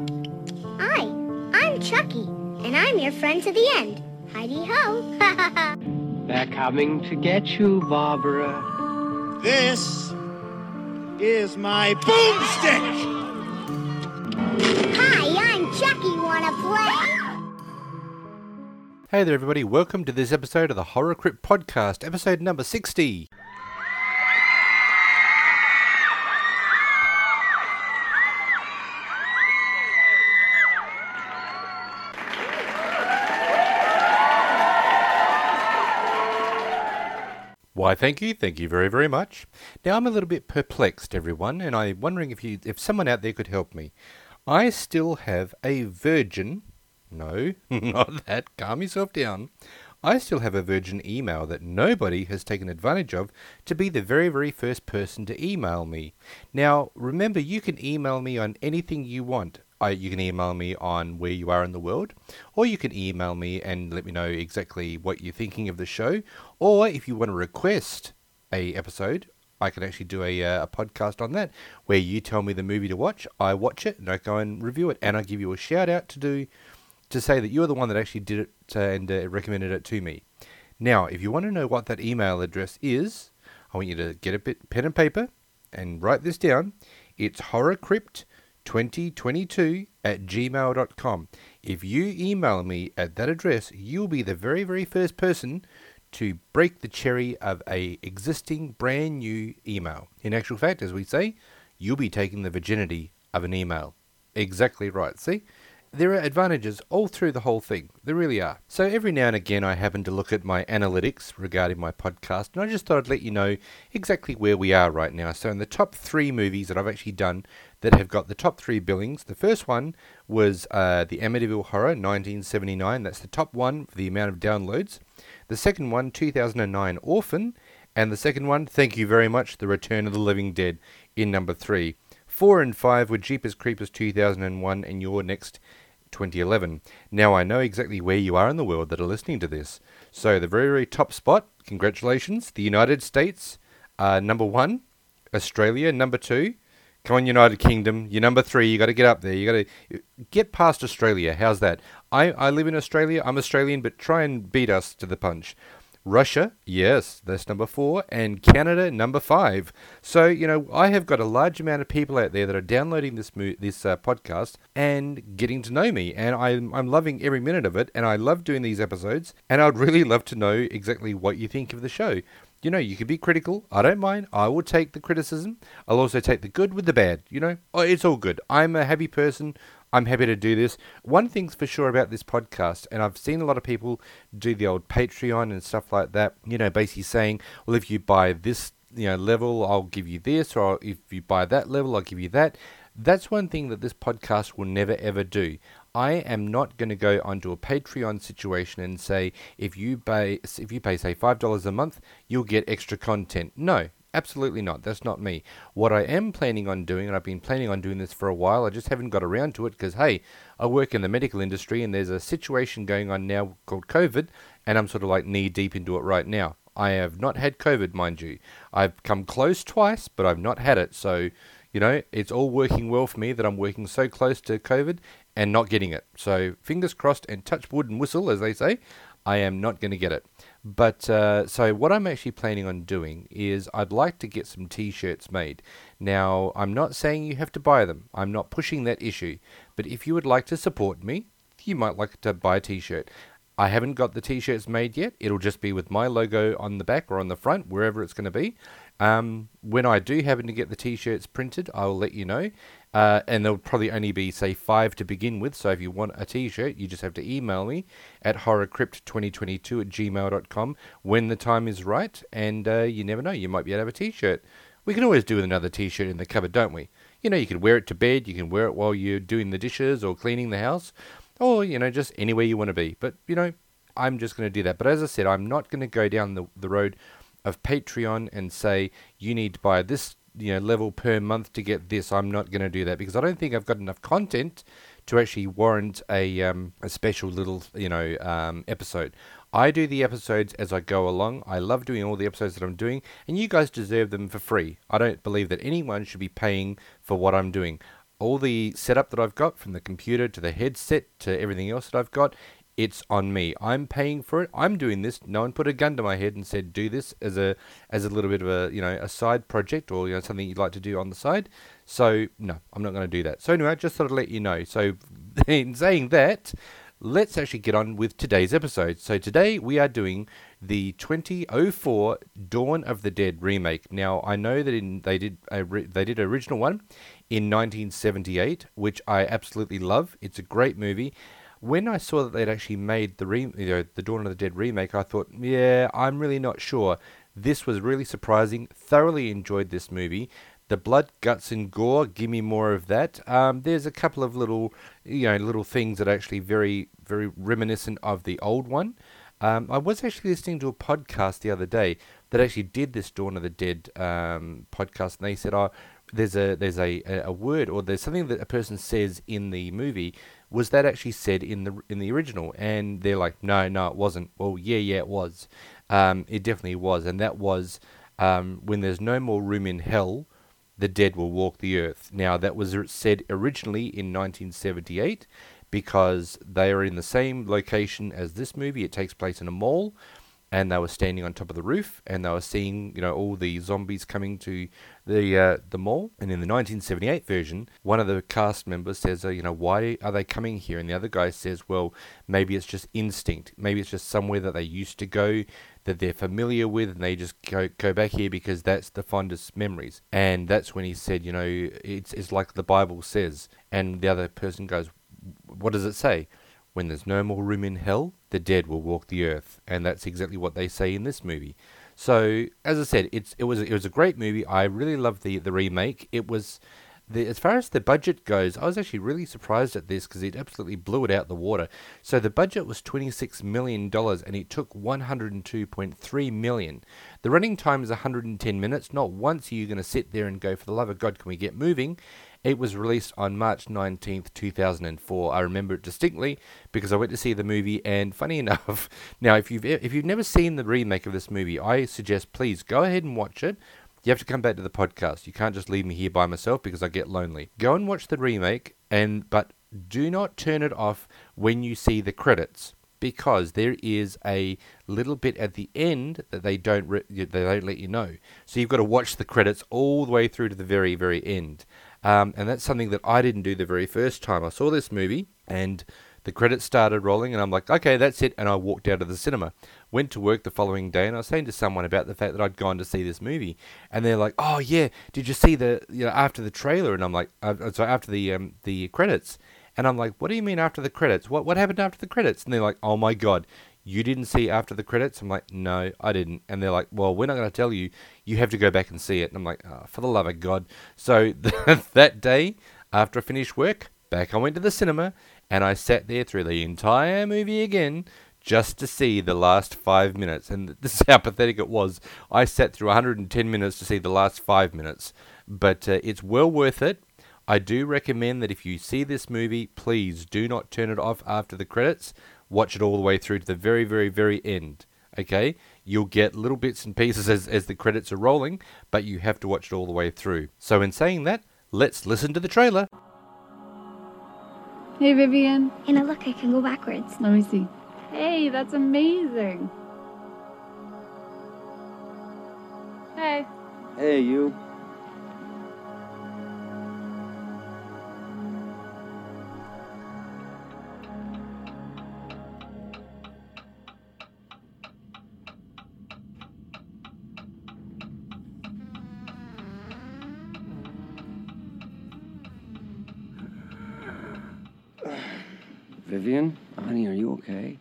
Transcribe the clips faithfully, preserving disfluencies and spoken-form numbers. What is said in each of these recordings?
Hi, I'm Chucky, and I'm your friend to the end. Heidi-ho. They're coming to get you, Barbara. This is my boomstick! Hi, I'm Chucky. Wanna play? Hey there everybody, welcome to this episode of the Horror Crypt Podcast, episode number sixty. Why, thank you, thank you very, very much. Now, I'm a little bit perplexed, everyone, and I'm wondering if you, if someone out there could help me. I still have a Virgin, no, not that, calm yourself down. I still have a Virgin email that nobody has taken advantage of to be the very, very first person to email me. Now, remember, you can email me on anything you want. I, you can email me on where you are in the world, or you can email me and let me know exactly what you're thinking of the show, or if you want to request a episode, I can actually do a, uh, a podcast on that, where you tell me the movie to watch, I watch it, and I go and review it, and I give you a shout out to do, to say that you're the one that actually did it uh, and uh, recommended it to me. Now, if you want to know what that email address is, I want you to get a bit pen and paper and write this down. It's horrorcrypt twenty twenty-two at gmail dot com. If you email me at that address, you'll be the very, very first person to break the cherry of a existing brand new email. In actual fact, as we say, you'll be taking the virginity of an email. Exactly right. See? There are advantages all through the whole thing. There really are. So every now and again I happen to look at my analytics regarding my podcast, and I just thought I'd let you know exactly where we are right now. So in the top three movies that I've actually done that have got the top three billings, the first one was uh, the Amityville Horror nineteen seventy-nine. That's the top one for the amount of downloads. The second one, two thousand nine Orphan. And the second one, thank you very much, The Return of the Living Dead in number three. Four and five were Jeepers Creepers two thousand one and Your Next twenty eleven. Now I know exactly where you are in the world that are listening to this. So the very, very top spot, congratulations, the United States, uh, number one, Australia, number two. Come on, United Kingdom, you're number three, you got to get up there, you got to get past Australia. How's that? I, I live in Australia, I'm Australian, but try and beat us to the punch. Russia, yes, that's number four, and Canada, number five. So, you know, I have got a large amount of people out there that are downloading this mo- this uh, podcast and getting to know me, and I'm, I'm loving every minute of it, and I love doing these episodes, and I'd really love to know exactly what you think of the show. You know, you can be critical, I don't mind, I will take the criticism, I'll also take the good with the bad, you know, oh, it's all good. I'm a happy person, I'm happy to do this. One thing's for sure about this podcast, and I've seen a lot of people do the old Patreon and stuff like that, you know, basically saying, well, if you buy this, you know, level, I'll give you this, or if you buy that level, I'll give you that. That's one thing that this podcast will never ever do. I am not going to go onto a Patreon situation and say, if you pay, if you pay, say, five dollars a month, you'll get extra content. No. Absolutely not. That's not me. What I am planning on doing, and I've been planning on doing this for a while, I just haven't got around to it because, hey, I work in the medical industry and there's a situation going on now called COVID, and I'm sort of like knee deep into it right now. I have not had COVID, mind you. I've come close twice, but I've not had it. So, you know, it's all working well for me that I'm working so close to COVID and not getting it. So, fingers crossed and touch wood and whistle, as they say, I am not going to get it. But, uh, so what I'm actually planning on doing is I'd like to get some t-shirts made. Now, I'm not saying you have to buy them. I'm not pushing that issue. But if you would like to support me, you might like to buy a t-shirt. I haven't got the t-shirts made yet. It'll just be with my logo on the back or on the front, wherever it's going to be. Um, when I do happen to get the t-shirts printed, I will let you know. Uh, and there'll probably only be, say, five to begin with. So if you want a t-shirt, you just have to email me at horrorcrypt twenty twenty-two at gmail dot com when the time is right. And uh, you never know, you might be able to have a t-shirt. We can always do with another t-shirt in the cupboard, don't we? You know, you can wear it to bed. You can wear it while you're doing the dishes or cleaning the house. Or, you know, just anywhere you want to be. But, you know, I'm just going to do that. But as I said, I'm not going to go down the, the road of Patreon and say, you need to buy this, you know, level per month to get this. I'm not going to do that because I don't think I've got enough content to actually warrant a um, a special little, you know, um, episode. I do the episodes as I go along. I love doing all the episodes that I'm doing, and you guys deserve them for free. I don't believe that anyone should be paying for what I'm doing. all the setup that I've got, from the computer to the headset to everything else that I've got, it's on me. I'm paying for it. I'm doing this. No one put a gun to my head and said, do this as a as a little bit of a, you know, a side project, or, you know, something you'd like to do on the side. So, no, I'm not going to do that. So anyway, I just thought I'd let you know. So, in saying that, let's actually get on with today's episode. So today we are doing the twenty oh four Dawn of the Dead remake. Now, I know that in they did a re- they did an original one in nineteen seventy-eight, which I absolutely love. It's a great movie. When I saw that they'd actually made the re- you know, the Dawn of the Dead remake, I thought, yeah, I'm really not sure. This was really surprising. Thoroughly enjoyed this movie. The blood, guts, and gore, give me more of that. Um, there's a couple of little, you know, little things that are actually very, very reminiscent of the old one. Um, I was actually listening to a podcast the other day that actually did this Dawn of the Dead um, podcast, and they said, "Oh, there's a there's a, a word, or there's something that a person says in the movie. Was that actually said in the in the original?" And they're like, "No, no, it wasn't." Well, yeah, yeah, it was. Um, it definitely was, and that was um, when there's no more room in hell, the dead will walk the earth. Now, that was said originally in nineteen seventy-eight because they are in the same location as this movie. It takes place in a mall, and they were standing on top of the roof, and they were seeing, you know, all the zombies coming to the uh, the mall. And in the nineteen seventy-eight version, one of the cast members says, oh, you know, why are they coming here? And the other guy says, well, maybe it's just instinct. Maybe it's just somewhere that they used to go, that they're familiar with, and they just go, go back here because that's the fondest memories. And that's when he said, you know, it's, it's like the Bible says. And the other person goes, what does it say? When there's no more room in hell, the dead will walk the earth. And that's exactly what they say in this movie. So, as I said, it's it was it was a great movie. I really loved the, the remake. It was, the, as far as the budget goes, I was actually really surprised at this because it absolutely blew it out the water. So the budget was twenty-six million dollars and it took one hundred two point three million dollars. The running time is one hundred ten minutes. Not once are you going to sit there and go, for the love of God, can we get moving? It was released on March nineteenth, two thousand four. I remember it distinctly because I went to see the movie, and funny enough, now if you've if you've never seen the remake of this movie, I suggest please go ahead and watch it. You have to come back to the podcast. You can't just leave me here by myself because I get lonely. Go and watch the remake, and but do not turn it off when you see the credits, because there is a little bit at the end that they don't re- they don't let you know. So you've got to watch the credits all the way through to the very, very end. Um, and that's something that I didn't do the very first time I saw this movie, and the credits started rolling, and I'm like, okay, that's it, and I walked out of the cinema. Went to work the following day, and I was saying to someone about the fact that I'd gone to see this movie, and they're like, oh yeah, did you see the, you know, after the trailer? And I'm like, uh, sorry, after the um, the credits, and I'm like, what do you mean after the credits? What what happened after the credits? And they're like, oh my God, you didn't see after the credits? I'm like, no, I didn't. And they're like, well, we're not going to tell you. You have to go back and see it. And I'm like, oh, for the love of God. So that day, after I finished work, back I went to the cinema, and I sat there through the entire movie again just to see the last five minutes. And this is how pathetic it was. I sat through one hundred ten minutes to see the last five minutes. But uh, it's well worth it. I do recommend that if you see this movie, please do not turn it off after the credits. Watch it all the way through to the very, very, very end. Okay? You'll get little bits and pieces as, as the credits are rolling, but you have to watch it all the way through. So in saying that, let's listen to the trailer. Hey, Vivian. Anna, look, I can go backwards. Let me see. Hey, that's amazing. Hey. Hey, you. Vivian, honey, are you okay?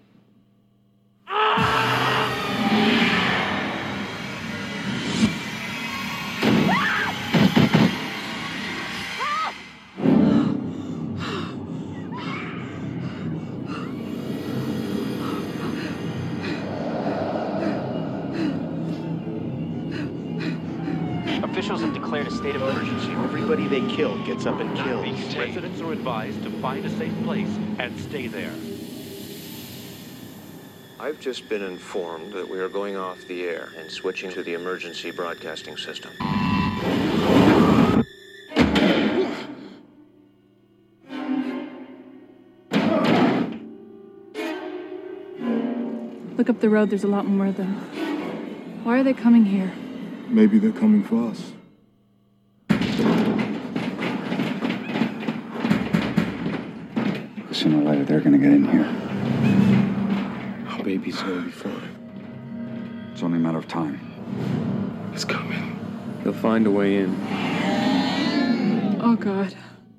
Officials have declared a state of emergency. Everybody they kill gets up and kills. Residents are advised to find a safe place and stay there. I've just been informed that we are going off the air and switching to the emergency broadcasting system. Look up the road, there's a lot more of them. Why are they coming here? Maybe they're coming for us. Sooner or later, they're gonna get in here. Our baby's gonna be fine. It's only a matter of time. It's coming. He'll find a way in. Oh, God.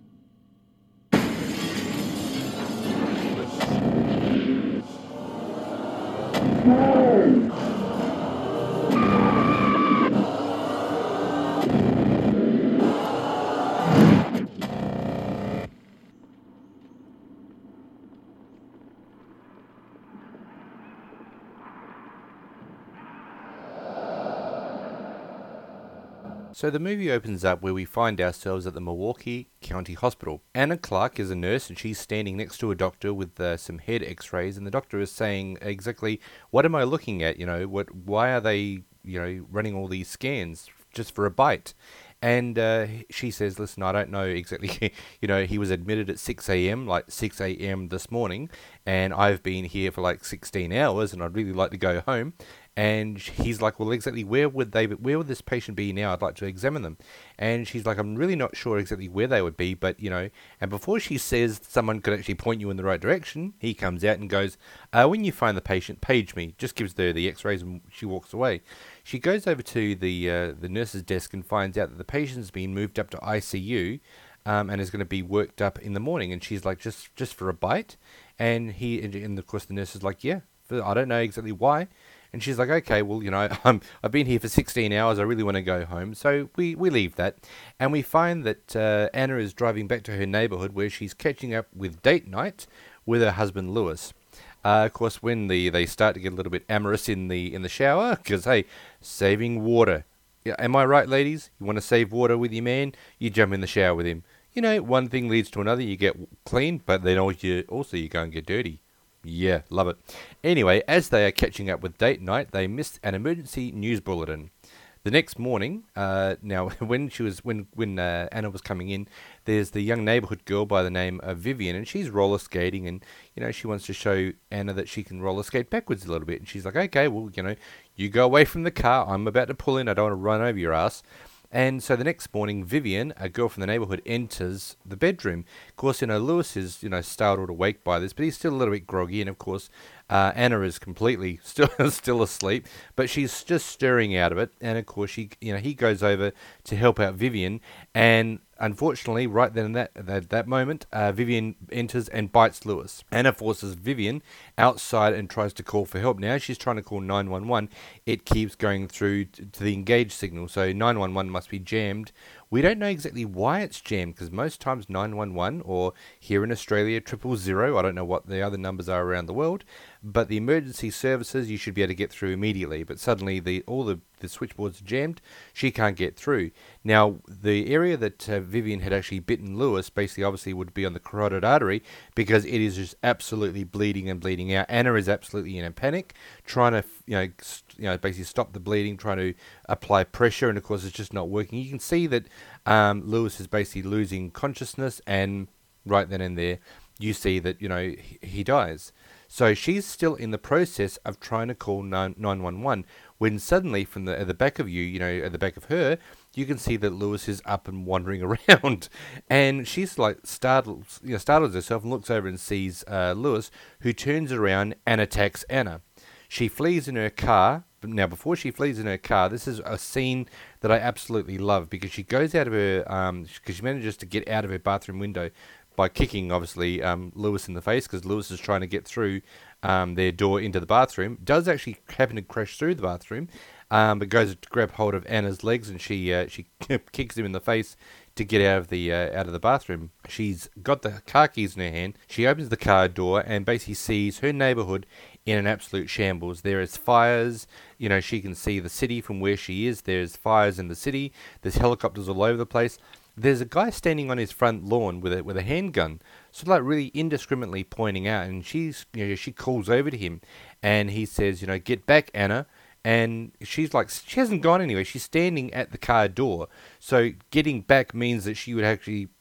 So the movie opens up where we find ourselves at the Milwaukee County Hospital. Anna Clark is a nurse and she's standing next to a doctor with uh, some head x-rays, and the doctor is saying exactly, what am I looking at? You know, what? Why are they, you know, running all these scans just for a bite? And uh, she says, listen, I don't know exactly, you know, he was admitted at six a.m., like six a.m. this morning, and I've been here for like sixteen hours, and I'd really like to go home. And he's like, well, exactly where would they, where would this patient be now? I'd like to examine them. And she's like, I'm really not sure exactly where they would be, but, you know, and before she says someone could actually point you in the right direction, he comes out and goes, uh, when you find the patient, page me. Just gives her the x-rays and she walks away. She goes over to the uh, the nurse's desk and finds out that the patient's been moved up to I C U um, and is going to be worked up in the morning. And she's like, just just for a bite? And he, and of course the nurse is like, yeah, for, I don't know exactly why. And she's like, okay, well, you know, I'm, I've been here for sixteen hours. I really want to go home. So we, we leave that. And we find that uh, Anna is driving back to her neighborhood where she's catching up with date night with her husband, Lewis. Uh, of course, when the they start to get a little bit amorous in the in the shower, because, hey, saving water. Yeah, am I right, ladies? You want to save water with your man? You jump in the shower with him. You know, one thing leads to another. You get clean, but then also you, also you go and get dirty. Yeah, love it. Anyway, as they are catching up with date night, they missed an emergency news bulletin. The next morning, uh, now when she was when when uh, Anna was coming in, there's the young neighborhood girl by the name of Vivian, and she's roller skating, and you know she wants to show Anna that she can roller skate backwards a little bit, and she's like, okay, well, you know, you go away from the car. I'm about to pull in. I don't want to run over your ass. And so the next morning, Vivian, a girl from the neighborhood, enters the bedroom. Of course, you know, Lewis is, you know, startled awake by this, but he's still a little bit groggy. And of course, uh, Anna is completely still still asleep, but she's just stirring out of it. And of course, she, you know, he goes over to help out Vivian, and unfortunately, right then and that that, that moment, uh, Vivian enters and bites Lewis. Anna forces Vivian outside and tries to call for help. Now she's trying to call nine one one. It keeps going through t- to the engage signal, so nine one one must be jammed. We don't know exactly why it's jammed, because most times nine one one, or here in Australia, triple zero, I don't know what the other numbers are around the world, but the emergency services you should be able to get through immediately, but suddenly the all the, the switchboards are jammed, she can't get through. Now, the area that uh, Vivian had actually bitten Lewis, basically obviously would be on the carotid artery, because it is just absolutely bleeding and bleeding out. Anna is absolutely in a panic, trying to, you know, st- you know, basically stop the bleeding, trying to apply pressure, and of course it's just not working. You can see that um, Lewis is basically losing consciousness, and right then and there, you see that, you know, he, he dies. So she's still in the process of trying to call nine one one, when suddenly from the at the back of you, you know, at the back of her, you can see that Lewis is up and wandering around, and she's like startled, you know, startles herself and looks over and sees uh, Lewis, who turns around and attacks Anna. She flees in her car. Now, before she flees in her car, this is a scene that I absolutely love, because she goes out of her, um, because she manages to get out of her bathroom window by kicking, obviously, um, Lewis in the face, because Lewis is trying to get through um, their door into the bathroom. Does actually happen to crash through the bathroom, um, but goes to grab hold of Anna's legs, and she uh, she kicks him in the face to get out of the uh, out of the bathroom. She's got the car keys in her hand. She opens the car door and basically sees her neighborhood in an absolute shambles. There is fires. You know, she can see the city from where she is. There's fires in the city. There's helicopters all over the place. There's a guy standing on his front lawn with a with a handgun, so like really indiscriminately pointing out. And she's, you know, she calls over to him, and he says, you know, get back, Anna. And she's like, she hasn't gone anywhere. She's standing at the car door. So getting back means that she would actually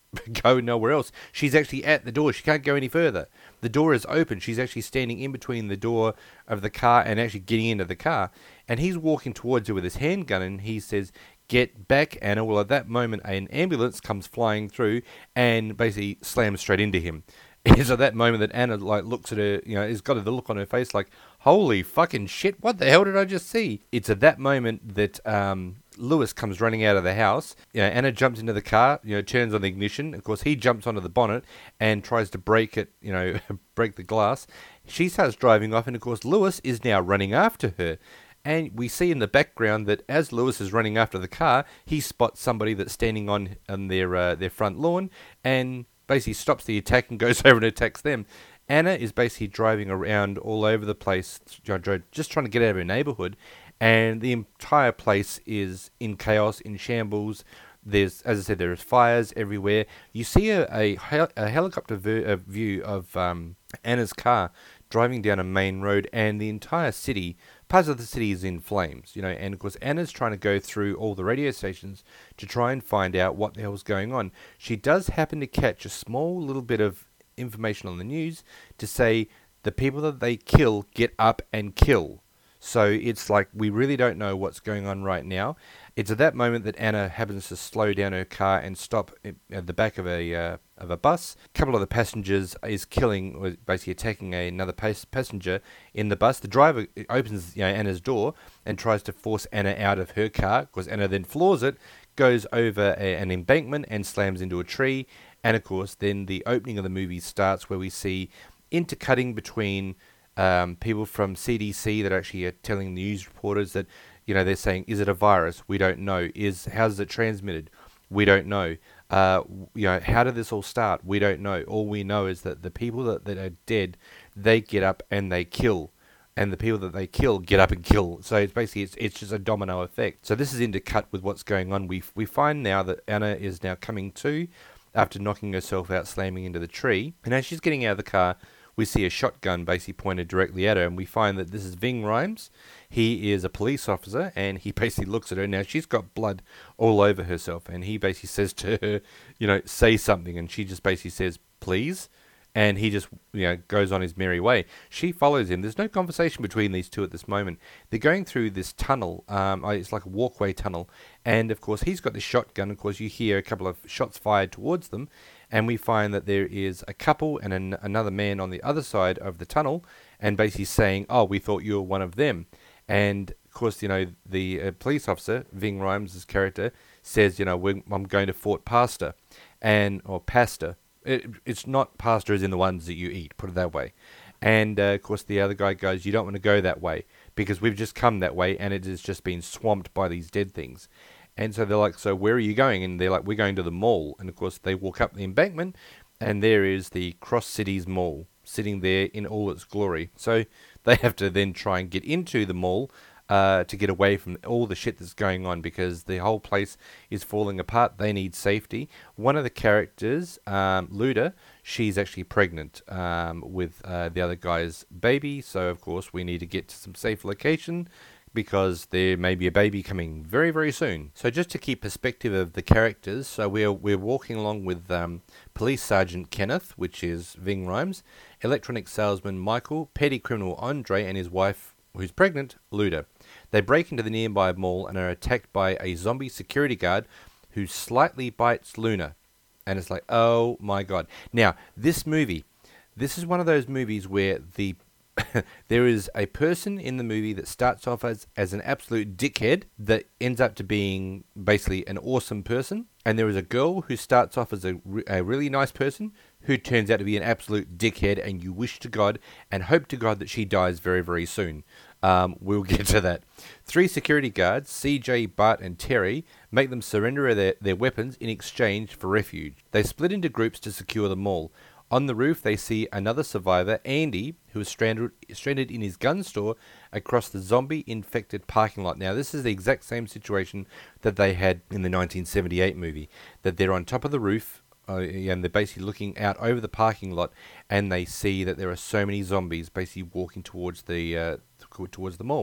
go nowhere else. She's actually at the door. She can't go any further. The door is open. She's actually standing in between the door of the car and actually getting into the car. And he's walking towards her with his handgun, and he says, "Get back, Anna." Well, at that moment, an ambulance comes flying through and basically slams straight into him. It's at that moment that Anna like looks at her, you know, has got the look on her face like, holy fucking shit, what the hell did I just see? It's at that moment that um, Lewis comes running out of the house. You know, Anna jumps into the car, you know, turns on the ignition. Of course, he jumps onto the bonnet and tries to break it, you know, break the glass. She starts driving off, and of course, Lewis is now running after her. And we see in the background that as Lewis is running after the car, he spots somebody that's standing on, on their uh, their front lawn and basically stops the attack and goes over and attacks them. Anna is basically driving around all over the place, just trying to get out of her neighborhood, and the entire place is in chaos, in shambles. There's, as I said, there's fires everywhere. You see a, a, hel- a helicopter ver- a view of um, Anna's car driving down a main road, and the entire city, parts of the city is in flames, you know, and of course Anna's trying to go through all the radio stations to try and find out what the hell's going on. She does happen to catch a small little bit of information on the news to say the people that they kill get up and kill. So it's like we really don't know what's going on right now. It's at that moment that Anna happens to slow down her car and stop at the back of a uh, of a bus. A couple of the passengers is killing, or basically attacking a, another pas- passenger in the bus. The driver opens, you know, Anna's door and tries to force Anna out of her car, because Anna then floors it, goes over a, an embankment and slams into a tree. And of course, then the opening of the movie starts, where we see intercutting between um, people from C D C that actually are telling news reporters that, you know, they're saying, is it a virus? We don't know. Is how's it transmitted? We don't know. Uh, you know, how did this all start? We don't know. All we know is that the people that, that are dead, they get up and they kill. And the people that they kill get up and kill. So it's basically, it's, it's just a domino effect. So this is intercut with what's going on. We we find now that Anna is now coming to after knocking herself out, slamming into the tree. And as she's getting out of the car, we see a shotgun basically pointed directly at her, and we find that this is Ving Rhames. He is a police officer, and he basically looks at her. Now, she's got blood all over herself, and he basically says to her, you know, say something, and she just basically says, please, and he just, you know, goes on his merry way. She follows him. There's no conversation between these two at this moment. They're going through this tunnel. Um, it's like a walkway tunnel, and, of course, he's got this shotgun. Of course, you hear a couple of shots fired towards them, and we find that there is a couple and an, another man on the other side of the tunnel, and basically saying, oh, we thought you were one of them. And, of course, you know, the uh, police officer, Ving Rhames' character, says, you know, we're, I'm going to Fort Pastor, and or Pasta. It, it's not pasta as in the ones that you eat, put it that way. And, uh, of course, the other guy goes, you don't want to go that way, because we've just come that way, and it has just been swamped by these dead things. And so they're like, so where are you going? And they're like, we're going to the mall. And, of course, they walk up the embankment, and there is the Cross Cities Mall sitting there in all its glory. So they have to then try and get into the mall uh, to get away from all the shit that's going on, because the whole place is falling apart. They need safety. One of the characters, um, Luda, she's actually pregnant um, with uh, the other guy's baby. So, of course, we need to get to some safe location, because there may be a baby coming very, very soon. So just to keep perspective of the characters, so we're we're walking along with um, Police Sergeant Kenneth, which is Ving Rhames, electronic salesman Michael, petty criminal Andre, and his wife, who's pregnant, Luda. They break into the nearby mall and are attacked by a zombie security guard who slightly bites Luna. And it's like, oh my god. Now, this movie, this is one of those movies where the there is a person in the movie that starts off as, as an absolute dickhead that ends up to being basically an awesome person. And there is a girl who starts off as a, re- a really nice person who turns out to be an absolute dickhead, and you wish to God and hope to God that she dies very, very soon. Um, we'll get to that. Three security guards, C J, Bart, and Terry, make them surrender their, their weapons in exchange for refuge. They split into groups to secure the mall. On the roof, they see another survivor, Andy, who is stranded, stranded in his gun store across the zombie-infected parking lot. Now, this is the exact same situation that they had in the nineteen seventy-eight movie, that they're on top of the roof, uh, and they're basically looking out over the parking lot, and they see that there are so many zombies basically walking towards the uh, towards the mall.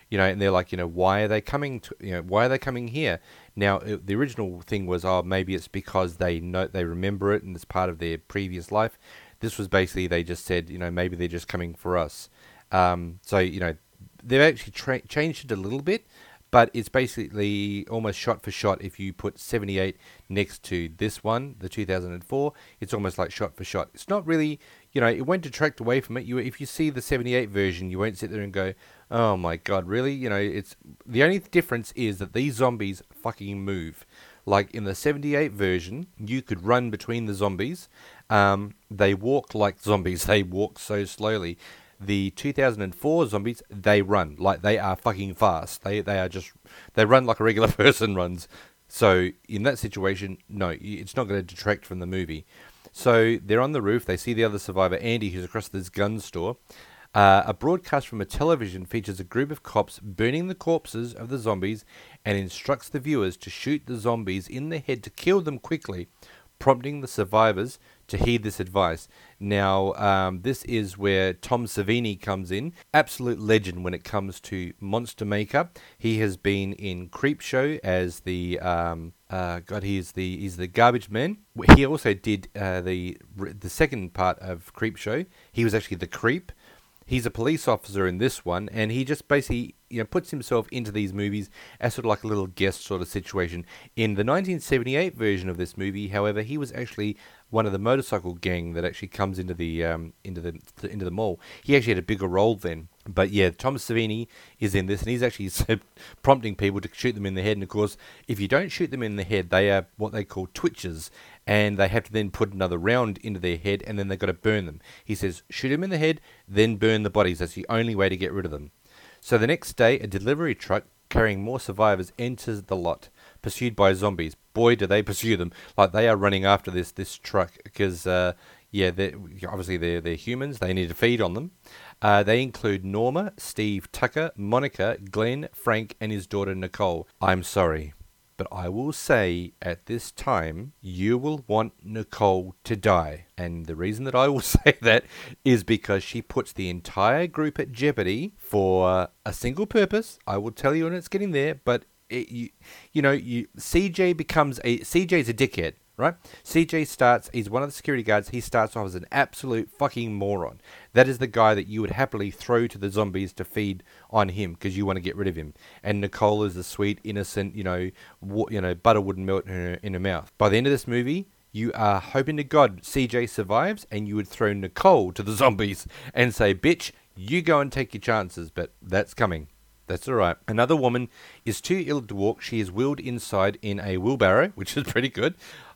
You know, and they're like, you know, why are they coming to, you know, why are they coming here? Now, it, the original thing was, oh, maybe it's because they know, they remember it and it's part of their previous life. This was basically, they just said, you know, maybe they're just coming for us. Um, so, you know, they've actually tra- changed it a little bit, but it's basically almost shot for shot. If you put seventy-eight next to this one, the two thousand four, it's almost like shot for shot. It's not really, you know, it won't detract away from it. You, if you see the seventy-eight version, you won't sit there and go, oh my god, really? You know, it's the only difference is that these zombies fucking move. Like in the seventy-eight version, you could run between the zombies. Um, they walk like zombies. They walk so slowly. The two thousand four zombies, they run like they are fucking fast. They they are just they run like a regular person runs. So in that situation, no, it's not going to detract from the movie. So they're on the roof. They see the other survivor, Andy, who's across this gun store. Uh, a broadcast from a television features a group of cops burning the corpses of the zombies and instructs the viewers to shoot the zombies in the head to kill them quickly, prompting the survivors to heed this advice. Now, um, this is where Tom Savini comes in. Absolute legend when it comes to monster makeup. He has been in Creepshow as the um, uh, God. He is the he's the garbage man. He also did uh, the the second part of Creepshow. He was actually the creep. He's a police officer in this one, and he just basically, you know, puts himself into these movies as sort of like a little guest sort of situation. In the nineteen seventy-eight version of this movie, however, he was actually one of the motorcycle gang that actually comes into the um, into the into the mall. He actually had a bigger role then. But yeah, Tom Savini is in this, and he's actually prompting people to shoot them in the head. And of course, if you don't shoot them in the head, they are what they call twitchers, and they have to then put another round into their head, and then they've got to burn them. He says, shoot them in the head, then burn the bodies. That's the only way to get rid of them. So the next day, a delivery truck carrying more survivors enters the lot, pursued by zombies. Boy, do they pursue them. Like, they are running after this this truck, because, uh, yeah, they're, obviously they're, they're humans. They need to feed on them. Uh, they include Norma, Steve, Tucker, Monica, Glenn, Frank, and his daughter Nicole. I'm sorry, but I will say at this time, you will want Nicole to die. And the reason that I will say that is because she puts the entire group at jeopardy for a single purpose. I will tell you when it's getting there, but it, you, you know, you, C J becomes a, C J's a dickhead. Right? C J starts, he's one of the security guards, he starts off as an absolute fucking moron. That is the guy that you would happily throw to the zombies to feed on him because you want to get rid of him. And Nicole is the sweet, innocent, you know, wa- you know, butter wouldn't melt in her, in her mouth. By the end of this movie, you are hoping to God C J survives, and you would throw Nicole to the zombies and say, bitch, you go and take your chances, but that's coming. That's all right. Another woman is too ill to walk. She is wheeled inside in a wheelbarrow, which is pretty good.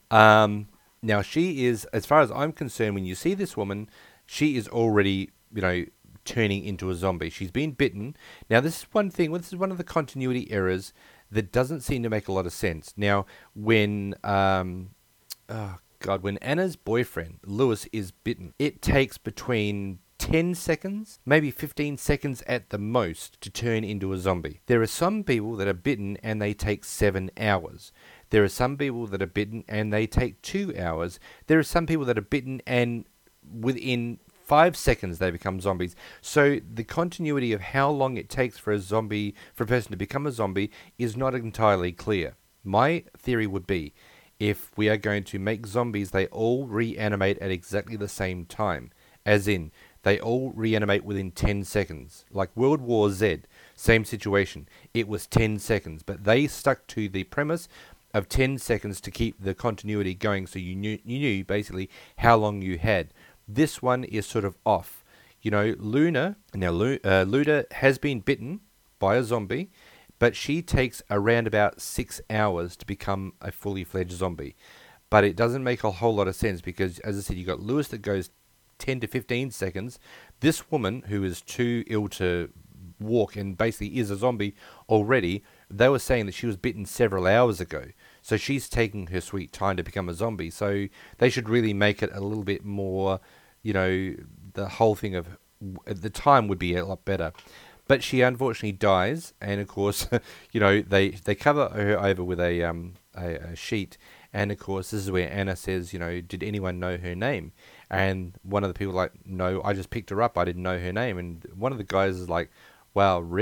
Um, now she is, as far as I'm concerned, when you see this woman, she is already, you know, turning into a zombie. She's been bitten. Now this is one thing, this is one of the continuity errors that doesn't seem to make a lot of sense. Now, when, um, oh God, when Anna's boyfriend, Lewis, is bitten, it takes between ten seconds, maybe fifteen seconds at the most to turn into a zombie. There are some people that are bitten and they take seven hours. There are some people that are bitten and they take two hours. There are some people that are bitten and within five seconds they become zombies. So the continuity of how long it takes for a zombie, for a person to become a zombie, is not entirely clear. My theory would be, if we are going to make zombies, they all reanimate at exactly the same time. As in, they all reanimate within ten seconds. Like World War Z, same situation. It was ten seconds, but they stuck to the premise of ten seconds to keep the continuity going, so you knew you knew basically how long you had. This one is sort of off. You know, Luna, now Lu, uh, Luna has been bitten by a zombie, but she takes around about six hours to become a fully fledged zombie. But it doesn't make a whole lot of sense because, as I said, you've got Lewis that goes ten to fifteen seconds. This woman, who is too ill to walk and basically is a zombie already, they were saying that she was bitten several hours ago. So she's taking her sweet time to become a zombie. So they should really make it a little bit more, you know, the whole thing of the time would be a lot better. But she unfortunately dies, and of course, you know, they, they cover her over with a um a, a sheet, and of course this is where Anna says, you know, did anyone know her name? And one of the people like, no, I just picked her up, I didn't know her name. And one of the guys is like, wow, really?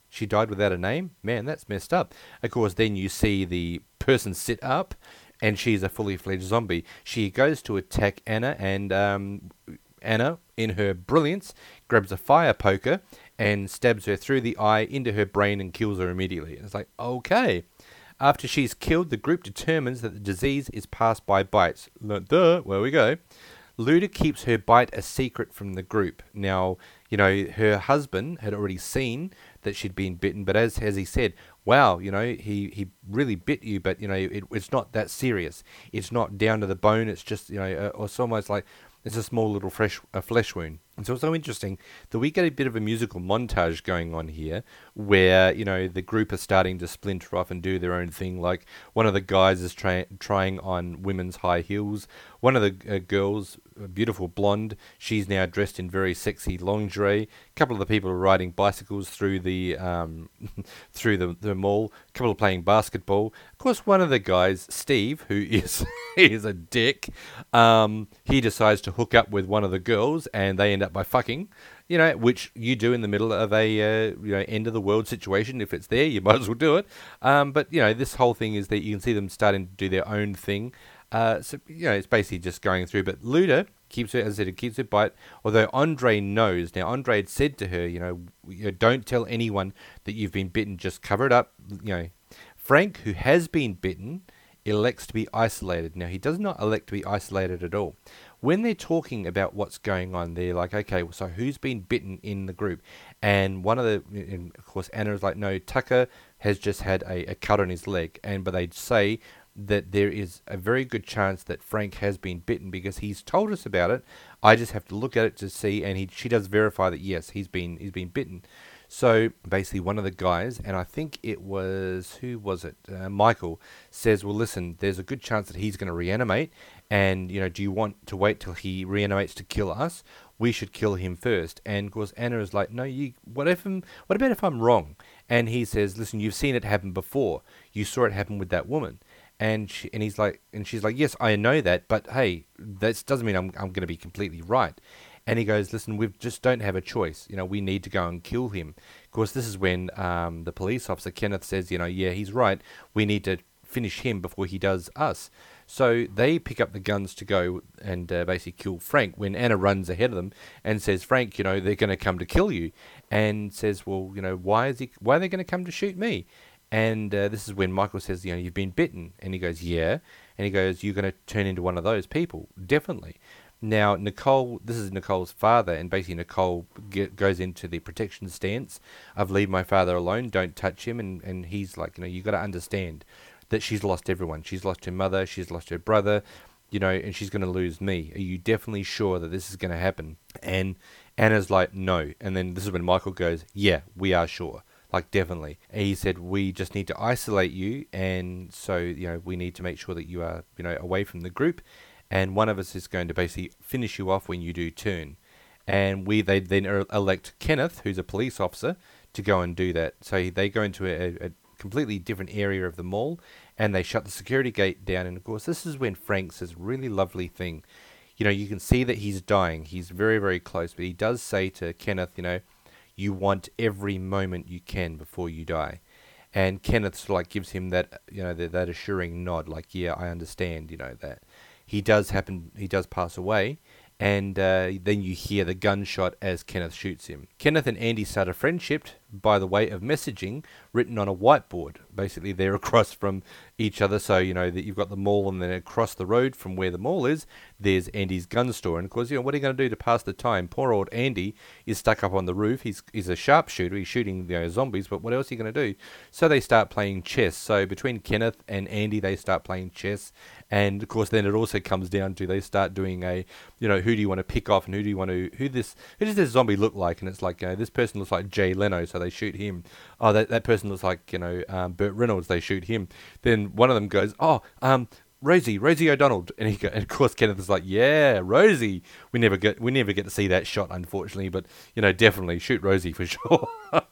She died without a name? Man, that's messed up. Of course, then you see the person sit up, and she's a fully fledged zombie. She goes to attack Anna, and um, Anna, in her brilliance, grabs a fire poker and stabs her through the eye into her brain and kills her immediately. It's like, okay. After she's killed, the group determines that the disease is passed by bites. Duh, where we go. Luda keeps her bite a secret from the group. Now, you know, her husband had already seen that she'd been bitten, but as as he said, wow, you know, he, he really bit you, but, you know, it, it's not that serious. It's not down to the bone. It's just, you know, uh, or it's almost like it's a small little fresh a flesh wound. And so it's so interesting that we get a bit of a musical montage going on here where, you know, the group are starting to splinter off and do their own thing. Like one of the guys is try- trying on women's high heels. One of the uh, girls, a beautiful blonde, she's now dressed in very sexy lingerie. A couple of the people are riding bicycles through the um, through the, the mall. A couple are playing basketball. Of course, one of the guys, Steve, who is is a dick, um, he decides to hook up with one of the girls, and they end up by fucking, you know, which you do in the middle of a uh, you know end of the world situation. If it's there, you might as well do it. Um, but you know, this whole thing is that you can see them starting to do their own thing. Uh, so you know, it's basically just going through. But Luda keeps her, as I said, it keeps her bite. Although Andre knows. Now Andre had said to her, you know, you know, don't tell anyone that you've been bitten. Just cover it up. You know, Frank, who has been bitten, elects to be isolated. Now he does not elect to be isolated at all. When they're talking about what's going on, they're like, okay, well, so who's been bitten in the group? And one of the, and of course, Anna is like, no, Tucker has just had a, a cut on his leg. And but they say that there is a very good chance that Frank has been bitten because he's told us about it. I just have to look at it to see, and he she does verify that yes, he's been he's been bitten. So basically, one of the guys, and I think it was, who was it? Uh, Michael says, well, listen, there's a good chance that he's going to reanimate. And, you know, do you want to wait till he reanimates to kill us? We should kill him first. And, of course, Anna is like, no, you, what if I'm, what about if I'm wrong? And he says, listen, you've seen it happen before. You saw it happen with that woman. And she, and he's like, and she's like, yes, I know that, but hey, that doesn't mean I'm I'm going to be completely right. And he goes, listen, we just don't have a choice. You know, we need to go and kill him. Of course, this is when um, the police officer, Kenneth, says, you know, yeah, he's right. We need to finish him before he does us. So they pick up the guns to go and uh, basically kill Frank when Anna runs ahead of them and says, Frank, you know, they're going to come to kill you. And says, well, you know, why is he? Why are they going to come to shoot me? And uh, this is when Michael says, you know, you've been bitten. And he goes, yeah. And he goes, you're going to turn into one of those people. Definitely. Now, Nicole, this is Nicole's father, and basically Nicole get, goes into the protection stance of leave my father alone, don't touch him, and, and he's like, you know, you got to understand that she's lost everyone. She's lost her mother, she's lost her brother, you know, and she's going to lose me. Are you definitely sure that this is going to happen? And Anna's like, no. And then this is when Michael goes, yeah, we are sure. Like, definitely. And he said, we just need to isolate you, and so, you know, we need to make sure that you are, you know, away from the group. And one of us is going to basically finish you off when you do turn. And we they then elect Kenneth, who's a police officer, to go and do that. So they go into a, a completely different area of the mall, and they shut the security gate down. And, of course, this is when Frank says a really lovely thing. You know, you can see that he's dying. He's very, very close. But he does say to Kenneth, you know, you want every moment you can before you die. And Kenneth sort of like gives him that, you know, that, that assuring nod, like, yeah, I understand, you know, that. He does happen, he does pass away, and uh, then you hear the gunshot as Kenneth shoots him. Kenneth and Andy start a friendship by the way of messaging written on a whiteboard. Basically, they're across from each other, so, you know, that you've got the mall, and then across the road from where the mall is, there's Andy's gun store. And, of course, you know, what are you going to do to pass the time? Poor old Andy is stuck up on the roof. He's he's a sharpshooter. He's shooting, you know, zombies, but what else are you going to do? So they start playing chess. So between Kenneth and Andy, they start playing chess. And, of course, then it also comes down to they start doing a, you know, who do you want to pick off and who do you want to, who this, who does this zombie look like? And it's like, you know, this person looks like Jay Leno, so they shoot him. Oh, that, that person looks like, you know, um, Burt Reynolds, they shoot him. Then one of them goes, oh, um, Rosie, Rosie O'Donnell. And, he go, and of course, Kenneth is like, yeah, Rosie. We never get, we never get to see that shot, unfortunately, but, you know, definitely shoot Rosie for sure.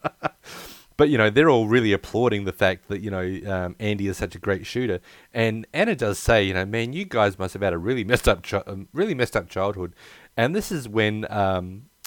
But, you know, they're all really applauding the fact that, you know, um, Andy is such a great shooter. And Anna does say, you know, man, you guys must have had a really messed up, chi- um, really messed up childhood. And this is when um,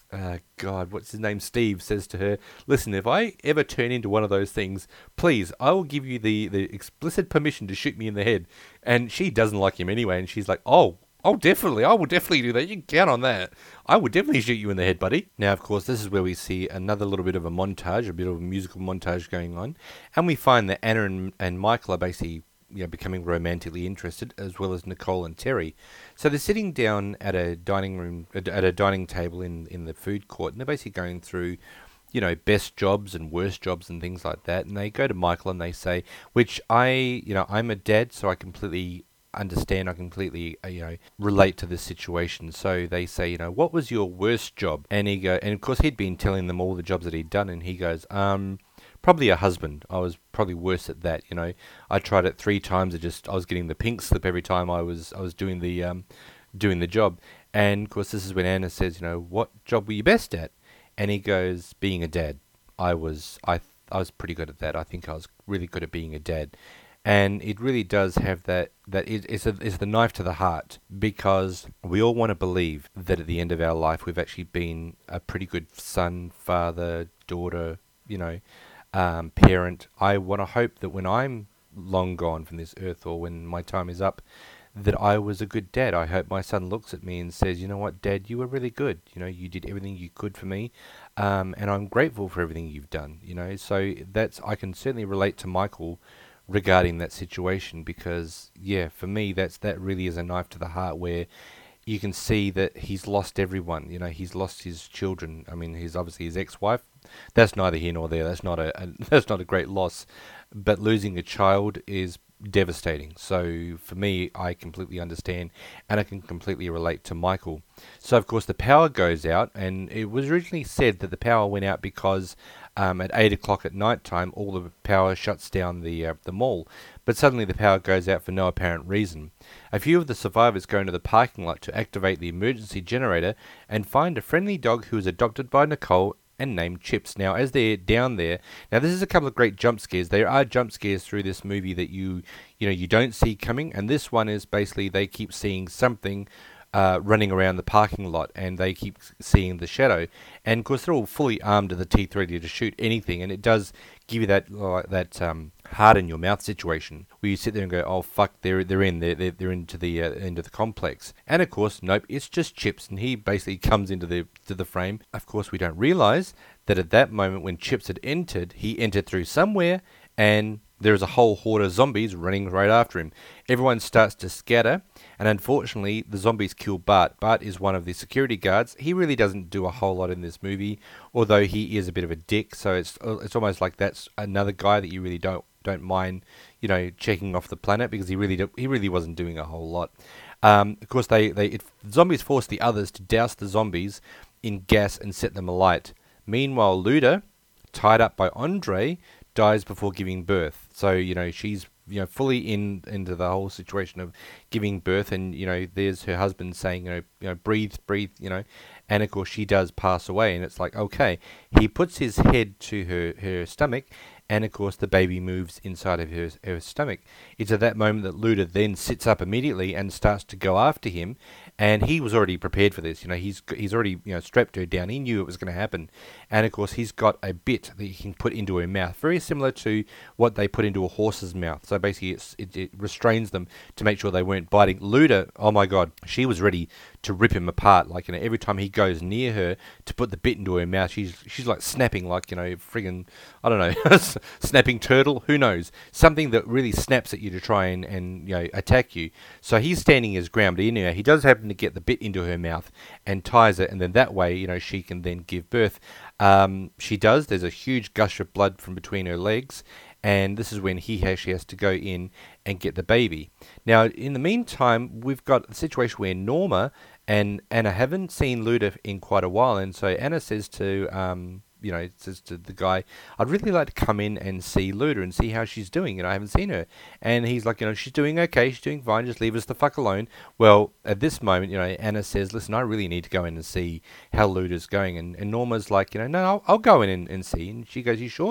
uh, God, what's his name? Steve says to her, listen, if I ever turn into one of those things, please, I will give you the, the explicit permission to shoot me in the head. And she doesn't like him anyway, and she's like, oh, oh, definitely, I will definitely do that. You can count on that. I would definitely shoot you in the head, buddy. Now, of course, this is where we see another little bit of a montage, a bit of a musical montage going on. And we find that Anna and, and Michael are basically, you know, becoming romantically interested, as well as Nicole and Terry. So they're sitting down at a dining room, at a dining table in, in the food court, and they're basically going through, you know, best jobs and worst jobs and things like that. And they go to Michael and they say, which I, you know, I'm a dad, so I completely understand, I completely, uh, you know, relate to this situation. So they say, you know, what was your worst job? And he go, and of course he'd been telling them all the jobs that he'd done, and he goes, um, probably a husband. I was probably worse at that. You know, I tried it three times. I just I was getting the pink slip every time I was I was doing the um, doing the job. And of course, this is when Anna says, you know, what job were you best at? And he goes, being a dad. I was I I was pretty good at that. I think I was really good at being a dad. And it really does have that, that it, it's, a, it's the knife to the heart, because we all want to believe that at the end of our life we've actually been a pretty good son, father, daughter, you know, um, parent. I want to hope that when I'm long gone from this earth, or when my time is up, that I was a good dad. I hope my son looks at me and says, you know what, Dad, you were really good. You know, you did everything you could for me, um, and I'm grateful for everything you've done. You know, so that's, I can certainly relate to Michael regarding that situation, because yeah, for me that's that really is a knife to the heart, where you can see that he's lost everyone. You know, he's lost his children. I mean, he's obviously his ex-wife. That's neither here nor there. That's not a, a that's not a great loss, but losing a child is devastating. So for me, I completely understand, and I can completely relate to Michael. So of course the power goes out, and it was originally said that the power went out because um, at eight o'clock at night time all the power shuts down the uh, the mall, but suddenly the power goes out for no apparent reason. A few of the survivors go into the parking lot to activate the emergency generator and find a friendly dog who is adopted by Nicole and named Chips. Now, as they're down there, now this is a couple of great jump scares. There are jump scares through this movie that you, you know, you don't see coming, and this one is basically they keep seeing something uh, running around the parking lot, and they keep seeing the shadow. And of course, they're all fully armed to the teeth, ready to shoot anything, and it does give you that uh, that um, heart in your mouth situation where you sit there and go, oh fuck, they're they're in, they're they're, they're into the uh, into the complex. And of course, nope, it's just Chips, and he basically comes into the to the frame. Of course, we don't realize that at that moment when Chips had entered, he entered through somewhere, and there's a whole horde of zombies running right after him. Everyone starts to scatter, and unfortunately, the zombies kill Bart. Bart is one of the security guards. He really doesn't do a whole lot in this movie, although he is a bit of a dick. So it's it's almost like that's another guy that you really don't don't mind, you know, checking off the planet, because he really do, he really wasn't doing a whole lot. Um, of course, they they it, zombies force the others to douse the zombies in gas and set them alight. Meanwhile, Luda, tied up by Andre, dies before giving birth. So, you know, she's, you know, fully in into the whole situation of giving birth, and, you know, there's her husband saying, you know, you know, breathe, breathe, you know, and of course she does pass away, and it's like, okay, he puts his head to her, her stomach, and of course the baby moves inside of her, her stomach. It's at that moment that Luda then sits up immediately and starts to go after him, and he was already prepared for this. You know, he's he's already, you know, strapped her down. He knew it was going to happen, and of course he's got a bit that he can put into her mouth, very similar to what they put into a horse's mouth. So basically, it's, it, it restrains them to make sure they weren't biting. Luda, oh my God, she was ready to rip him apart. Like, you know, every time he goes near her to put the bit into her mouth, she's she's like snapping, like, you know, friggin', I don't know, snapping turtle. Who knows? Something that really snaps at you to try and and you know attack you. So he's standing his ground, but anyway, he does happen to get the bit into her mouth and ties it, and then that way, you know, she can then give birth. Um, she does. There's a huge gush of blood from between her legs, and this is when he actually has to go in and get the baby. Now, in the meantime, we've got a situation where Norma and Anna haven't seen Luda in quite a while, and so Anna says to um, you know, says to the guy, I'd really like to come in and see Luda and see how she's doing. You know, I haven't seen her. And he's like, you know, she's doing okay, she's doing fine, just leave us the fuck alone. Well, at this moment, you know, Anna says, listen, I really need to go in and see how Luda's going. And, and Norma's like, you know, no, I'll, I'll go in and, and see. And she goes, you sure?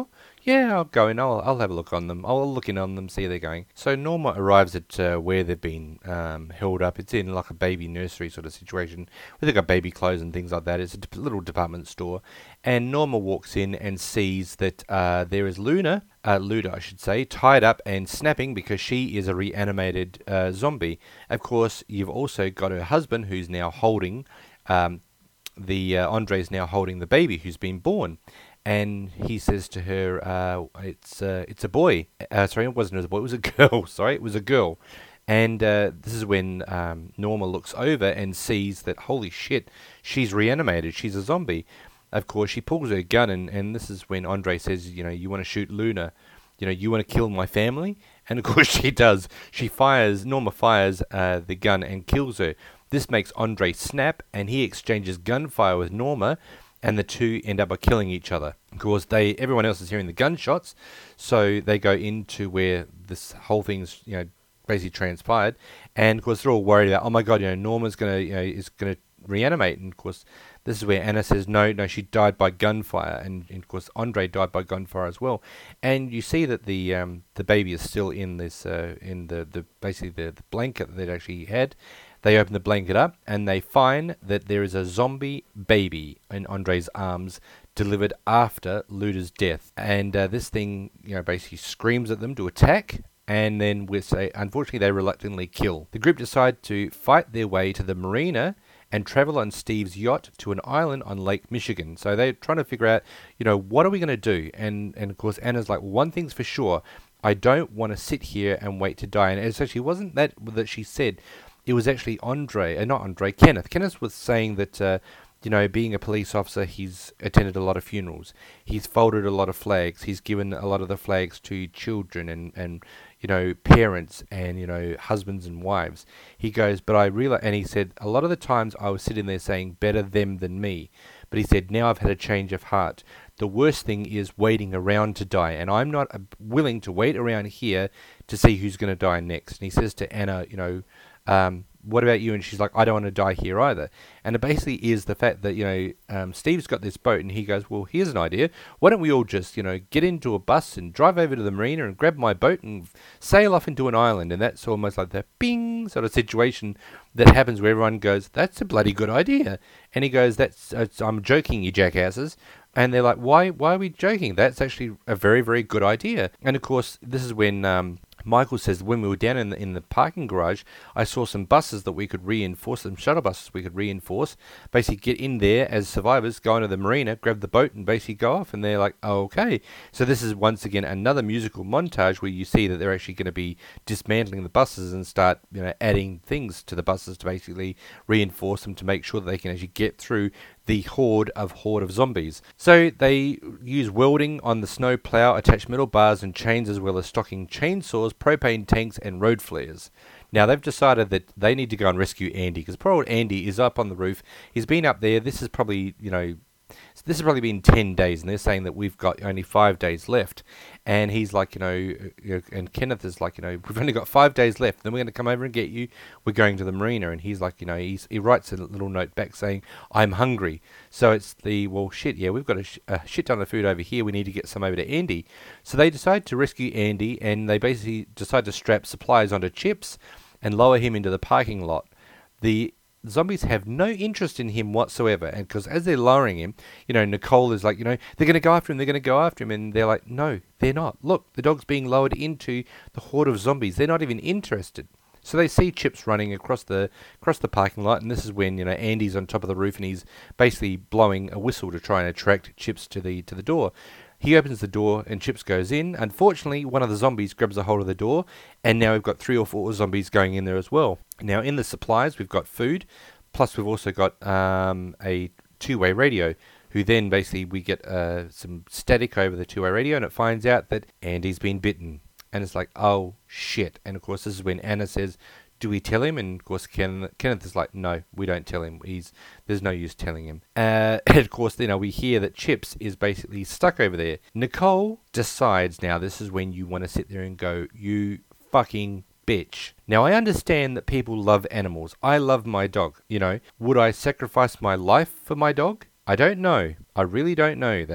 yeah, I'll go in, I'll, I'll have a look on them. I'll look in on them, see how they're going. So Norma arrives at uh, where they've been um, held up. It's in like a baby nursery sort of situation, where they've got baby clothes and things like that. It's a d- little department store. And Norma walks in and sees that uh, there is Luna, uh, Luda I should say, tied up and snapping because she is a reanimated uh, zombie. Of course, you've also got her husband who's now holding, um, the uh, Andre's now holding the baby who's been born. And he says to her, uh, "It's uh, it's a boy." Uh, sorry, it wasn't a boy. It was a girl. Sorry, it was a girl. And uh, this is when um, Norma looks over and sees that, holy shit, she's reanimated. She's a zombie. Of course, she pulls her gun, and, and this is when Andre says, "You know, you want to shoot Luna? You know, you want to kill my family?" And of course, she does. She fires. Norma fires uh, the gun and kills her. This makes Andre snap, and he exchanges gunfire with Norma. And the two end up by killing each other. Of course, they everyone else is hearing the gunshots, so they go into where this whole thing's you know basically transpired. And of course, they're all worried about, oh my god, you know, Norma's gonna you know is gonna reanimate. And of course, this is where Anna says, no, no, she died by gunfire. And, and of course, Andre died by gunfire as well. And you see that the um, the baby is still in this uh, in the, the basically the, the blanket that they'd actually had. They open the blanket up and they find that there is a zombie baby in Andre's arms delivered after Luda's death. And uh, this thing, you know, basically screams at them to attack. And then, we say, unfortunately, they reluctantly kill. The group decide to fight their way to the marina and travel on Steve's yacht to an island on Lake Michigan. So they're trying to figure out, you know, what are we going to do? And, and of course, Anna's like, well, one thing's for sure. I don't want to sit here and wait to die. And it actually wasn't that that she said. It was actually Andre, uh, not Andre, Kenneth. Kenneth was saying that, uh, you know, being a police officer, he's attended a lot of funerals. He's folded a lot of flags. He's given a lot of the flags to children and, and you know, parents and, you know, husbands and wives. He goes, but I realize, and he said, a lot of the times I was sitting there saying, better them than me. But he said, now I've had a change of heart. The worst thing is waiting around to die, and I'm not uh, willing to wait around here to see who's going to die next. And he says to Anna, you know, Um, what about you? And she's like, I don't want to die here either. And it basically is the fact that, you know, um, Steve's got this boat and he goes, well, here's an idea. Why don't we all just, you know, get into a bus and drive over to the marina and grab my boat and sail off into an island. And that's almost like the bing sort of situation that happens where everyone goes, that's a bloody good idea. And he goes, that's, uh, I'm joking, you jackasses. And they're like, why, why are we joking? That's actually a very, very good idea. And of course, this is when, um, Michael says, when we were down in the, in the parking garage, I saw some buses that we could reinforce, some shuttle buses we could reinforce, basically get in there as survivors, go into the marina, grab the boat and basically go off. And they're like, oh, okay. So this is once again another musical montage where you see that they're actually going to be dismantling the buses and start, you know, adding things to the buses to basically reinforce them to make sure that they can actually get through the horde of horde of zombies. So they use welding on the snow plow, attach metal bars and chains as well as stocking chainsaws, propane tanks and road flares. Now they've decided that they need to go and rescue Andy because poor old Andy is up on the roof. He's been up there. This is probably, you know, this has probably been ten days and they're saying that we've got only five days left. And he's like, you know, you know, and Kenneth is like, you know, we've only got five days left. Then we're going to come over and get you. We're going to the marina. And he's like, you know, he's, he writes a little note back saying, I'm hungry. So it's the, well, shit, yeah, we've got a, sh- a shit ton of food over here. We need to get some over to Andy. So they decide to rescue Andy and they basically decide to strap supplies onto Chips and lower him into the parking lot. The zombies have no interest in him whatsoever, and because as they're lowering him, you know, Nicole is like, you know, they're going to go after him, they're going to go after him, and they're like, no, they're not. Look, the dog's being lowered into the horde of zombies. They're not even interested. So they see Chips running across the across the parking lot, and this is when, you know, Andy's on top of the roof, and he's basically blowing a whistle to try and attract Chips to the to the door. He opens the door and Chips goes in. Unfortunately, one of the zombies grabs a hold of the door, and now we've got three or four zombies going in there as well. Now, in the supplies, we've got food, plus we've also got um, a two-way radio, who then basically we get uh, some static over the two-way radio, and it finds out that Andy's been bitten. And it's like, oh, shit. And, of course, this is when Anna says, do we tell him? And, of course, Ken, Kenneth is like, no, we don't tell him. He's There's no use telling him. Uh, and, of course, you know, we hear that Chips is basically stuck over there. Nicole decides now, this is when you want to sit there and go, you fucking bitch. Now, I understand that people love animals. I love my dog, you know. Would I sacrifice my life for my dog? I don't know. I really don't know that.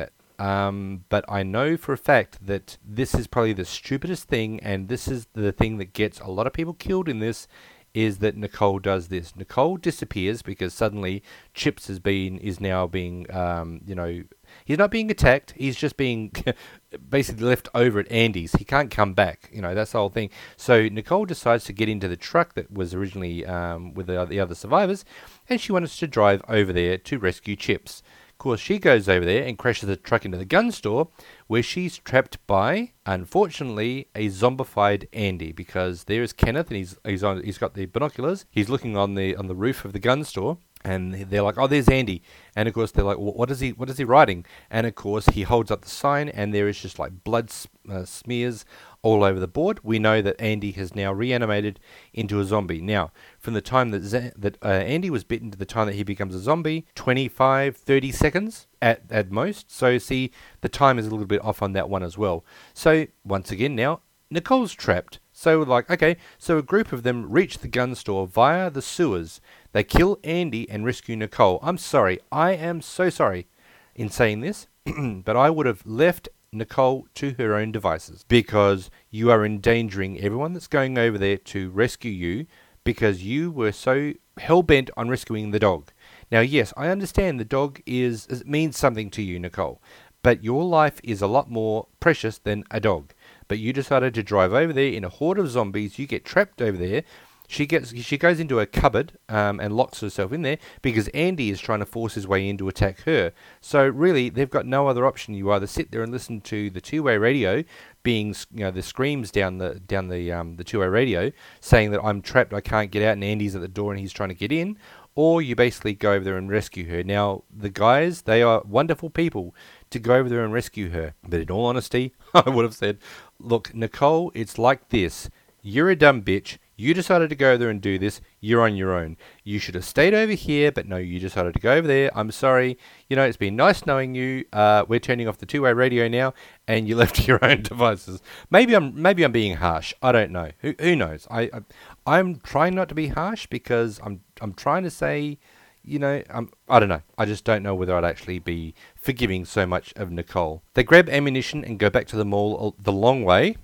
Um, but I know for a fact that this is probably the stupidest thing, and this is the thing that gets a lot of people killed in this, is that Nicole does this. Nicole disappears because suddenly Chips has been is now being, um, you know, he's not being attacked. He's just being basically left over at Andy's. He can't come back. You know, that's the whole thing. So Nicole decides to get into the truck that was originally um, with the, the other survivors, and she wants to drive over there to rescue Chips. Of course, she goes over there and crashes the truck into the gun store, where she's trapped by, unfortunately, a zombified Andy. Because there is Kenneth, and he's he's on he's got the binoculars. He's looking on the on the roof of the gun store, and they're like, "Oh, there's Andy." And of course, they're like, well, "What is he? What is he riding?" And of course, he holds up the sign, and there is just like blood uh, smears all over the board. We know that Andy has now reanimated into a zombie. Now, from the time that Z- that uh, Andy was bitten to the time that he becomes a zombie, twenty-five, thirty seconds at, at most. So, see, the time is a little bit off on that one as well. So, once again now, Nicole's trapped. So, like, okay, so a group of them reach the gun store via the sewers. They kill Andy and rescue Nicole. I'm sorry. I am so sorry in saying this, but I would have left Nicole to her own devices, because you are endangering everyone that's going over there to rescue you, because you were so hell-bent on rescuing the dog. Now, yes, I understand the dog is it means something to you, Nicole, but your life is a lot more precious than a dog. But you decided to drive over there in a horde of zombies. You get trapped over there. She gets she goes into a cupboard um, and locks herself in there because Andy is trying to force his way in to attack her. So really, they've got no other option. You either sit there and listen to the two-way radio, being you know the screams down the down the um, the two-way radio, saying that I'm trapped, I can't get out, and Andy's at the door and he's trying to get in, or you basically go over there and rescue her. Now, the guys, they are wonderful people to go over there and rescue her. But in all honesty, I would have said, look, Nicole, it's like this. You're a dumb bitch. You decided to go there and do this. You're on your own. You should have stayed over here, but no, you decided to go over there. I'm sorry. You know, it's been nice knowing you. Uh, we're turning off the two-way radio now, and you left to your own devices. Maybe I'm maybe I'm being harsh. I don't know. Who who knows? I, I I'm trying not to be harsh because I'm I'm trying to say, you know, um, I don't know. I just don't know whether I'd actually be forgiving so much of Nicole. They grab ammunition and go back to the mall the long way.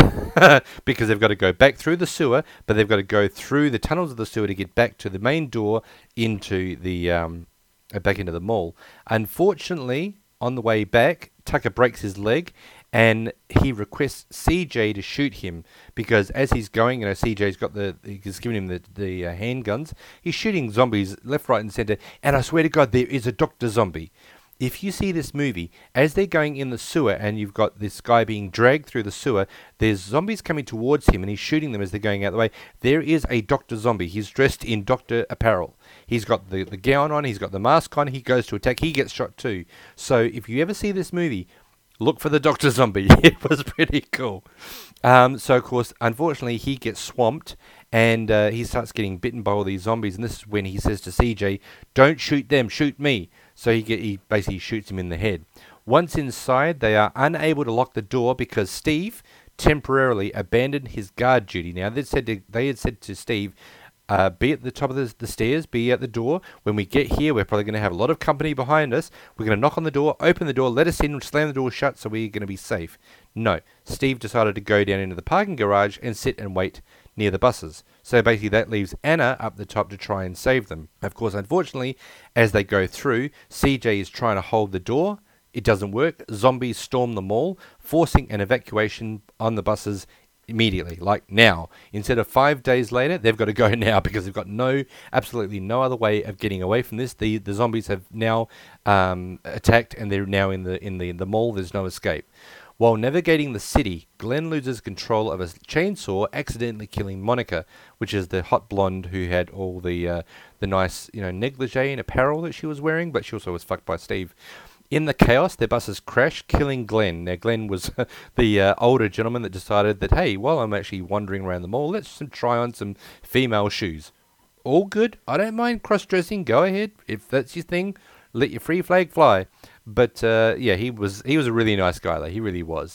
Because they've got to go back through the sewer, but they've got to go through the tunnels of the sewer to get back to the main door into the um, uh, back into the mall. Unfortunately, on the way back, Tucker breaks his leg, and he requests C J to shoot him because as he's going, you know, C J's got the he's giving him the the uh, handguns. He's shooting zombies left, right, and center. And I swear to God, there is a Doctor Zombie. If you see this movie, as they're going in the sewer and you've got this guy being dragged through the sewer, there's zombies coming towards him and he's shooting them as they're going out the way. There is a Doctor Zombie. He's dressed in doctor apparel. He's got the, the gown on, he's got the mask on, he goes to attack, he gets shot too. So if you ever see this movie, look for the Doctor Zombie. It was pretty cool. Um, so, of course, unfortunately, he gets swamped and uh, he starts getting bitten by all these zombies. And this is when he says to C J, don't shoot them, shoot me. So he, get, he basically shoots him in the head. Once inside, they are unable to lock the door because Steve temporarily abandoned his guard duty. Now, they said to, they had said to Steve, uh, be at the top of the, the stairs, be at the door. When we get here, we're probably going to have a lot of company behind us. We're going to knock on the door, open the door, let us in, slam the door shut so we're going to be safe. No, Steve decided to go down into the parking garage and sit and wait near the buses. So basically that leaves Anna up the top to try and save them. Of course, unfortunately, as they go through, C J is trying to hold the door. It doesn't work. Zombies storm the mall, forcing an evacuation on the buses immediately, like now. Instead of five days later, they've got to go now because they've got no, absolutely no other way of getting away from this. The the zombies have now um, attacked and they're now in the in the in the mall. There's no escape. While navigating the city, Glenn loses control of a chainsaw, accidentally killing Monica, which is the hot blonde who had all the uh, the nice, you know, negligee and apparel that she was wearing, but she also was fucked by Steve. In the chaos, their buses crash, killing Glenn. Now, Glenn was the uh, older gentleman that decided that, hey, while I'm actually wandering around the mall, let's try on some female shoes. All good. I don't mind cross-dressing. Go ahead. If that's your thing, let your free flag fly. But uh, yeah, he was he was a really nice guy, though. He really was.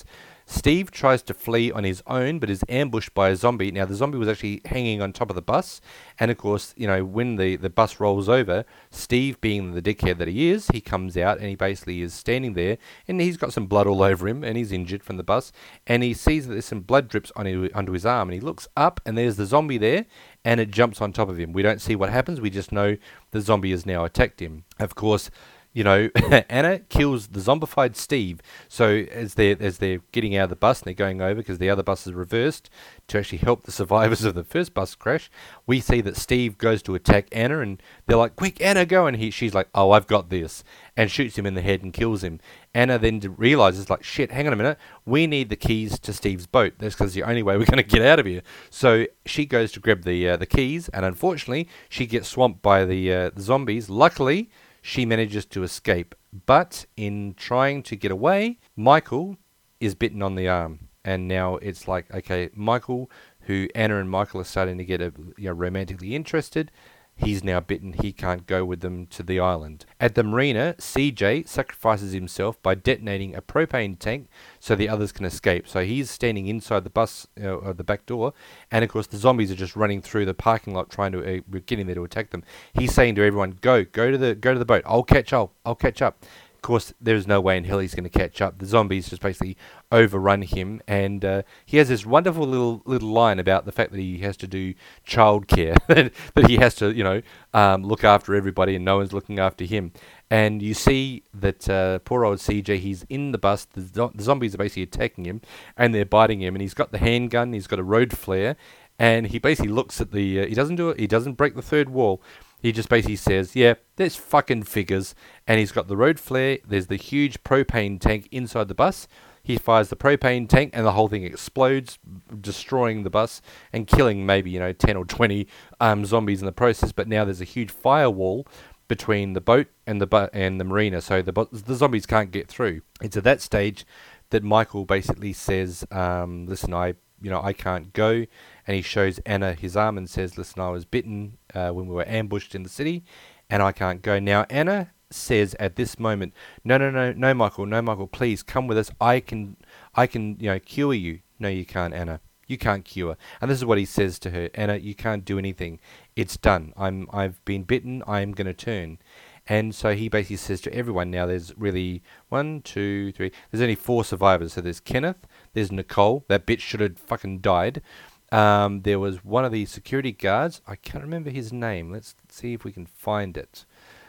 Steve tries to flee on his own, but is ambushed by a zombie. Now, the zombie was actually hanging on top of the bus, and of course, you know, when the, the bus rolls over, Steve, being the dickhead that he is, he comes out, and he basically is standing there, and he's got some blood all over him, and he's injured from the bus, and he sees that there's some blood drips on his, onto his arm, and he looks up, and there's the zombie there, and it jumps on top of him. We don't see what happens, we just know the zombie has now attacked him. Of course, you know, Anna kills the zombified Steve. So as they're, as they're getting out of the bus and they're going over, because the other bus is reversed to actually help the survivors of the first bus crash, we see that Steve goes to attack Anna, and they're like, quick, Anna, go. And he, she's like, oh, I've got this, and shoots him in the head and kills him. Anna then realizes, like, shit, hang on a minute, we need the keys to Steve's boat. That's because the only way we're going to get out of here. So she goes to grab the uh, the keys, and unfortunately, she gets swamped by the, uh, the zombies. Luckily, she manages to escape, but in trying to get away, Michael is bitten on the arm, and now it's like, okay, Michael, who Anna and Michael are starting to get a, you know, romantically interested, he's now bitten, he can't go with them to the island. At the marina, C J sacrifices himself by detonating a propane tank so the others can escape. So he's standing inside the bus, uh, or the back door, and of course the zombies are just running through the parking lot trying to uh, get in there to attack them. He's saying to everyone, go, go to the go to the boat, I'll catch up, I'll catch up. Of course, there's no way in hell he's going to catch up. The zombies just basically overrun him, and uh, he has this wonderful little little line about the fact that he has to do childcare, that he has to, you know, um, look after everybody, and no one's looking after him. And you see that uh, poor old C J, he's in the bus. The, zo- the zombies are basically attacking him, and they're biting him. And he's got the handgun. He's got a road flare, and he basically looks at the. Uh, he doesn't do it. He doesn't break the third wall. He just basically says, yeah, there's fucking figures. And he's got the road flare. There's the huge propane tank inside the bus. He fires the propane tank, and the whole thing explodes, destroying the bus and killing maybe, you know, ten or twenty um, zombies in the process. But now there's a huge firewall between the boat and the bu- and the marina, so the bu- the zombies can't get through. It's at that stage that Michael basically says, um, listen, I... you know, I can't go, and he shows Anna his arm and says, listen, I was bitten uh, when we were ambushed in the city, and I can't go. Now, Anna says at this moment, no, no, no, no, Michael, no, Michael, please come with us. I can, I can, you know, cure you. No, you can't, Anna. You can't cure. And this is what he says to her, Anna, you can't do anything. It's done. I'm, I've been bitten. I'm going to turn. And so he basically says to everyone now, there's really one, two, three, there's only four survivors. So there's Kenneth, there's Nicole, that bitch should have fucking died. Um, there was one of the security guards, I can't remember his name. Let's see if we can find it.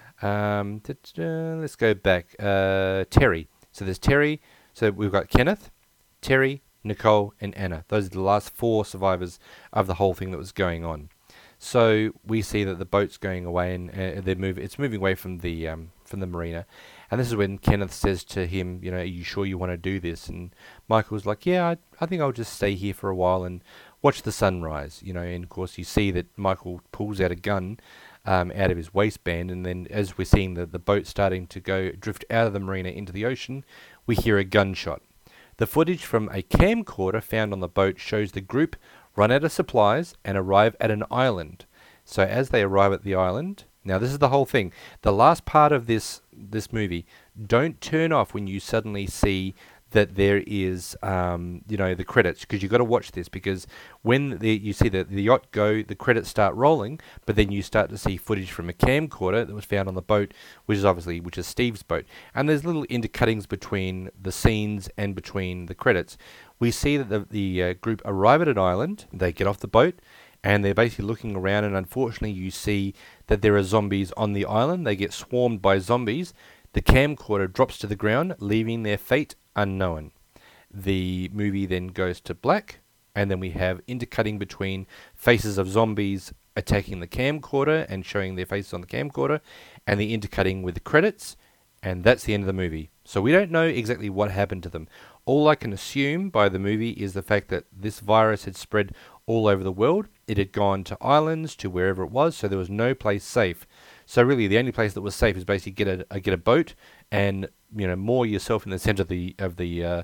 Um, let's go back. Uh, Terry. So there's Terry, so we've got Kenneth, Terry, Nicole, and Anna. Those are the last four survivors of the whole thing that was going on. So we see that the boat's going away, and uh, they move. It's moving away from the um, from the marina, and this is when Kenneth says to him, "You know, are you sure you want to do this?" And Michael's like, "Yeah, I, I think I'll just stay here for a while and watch the sunrise." You know, and of course you see that Michael pulls out a gun um, out of his waistband, and then as we're seeing the the boat starting to go drift out of the marina into the ocean, we hear a gunshot. The footage from a camcorder found on the boat shows the group run out of supplies and arrive at an island. So as they arrive at the island, now this is the whole thing. The last part of this this movie, don't turn off when you suddenly see that there is, um, you know, the credits, because you've got to watch this, because when the, you see the, the yacht go, the credits start rolling, but then you start to see footage from a camcorder that was found on the boat, which is obviously, which is Steve's boat. And there's little intercuttings between the scenes and between the credits. We see that the, the uh, group arrive at an island, they get off the boat, and they're basically looking around, and unfortunately you see that there are zombies on the island. They get swarmed by zombies. The camcorder drops to the ground, leaving their fate unknown. The movie then goes to black, and then we have intercutting between faces of zombies attacking the camcorder and showing their faces on the camcorder, and the intercutting with the credits, and that's the end of the movie. So we don't know exactly what happened to them. All I can assume by the movie is the fact that this virus had spread all over the world. It had gone to islands, to wherever it was, so there was no place safe. So really, the only place that was safe is basically get a, a get a boat and, you know, moor yourself in the center of the of the uh,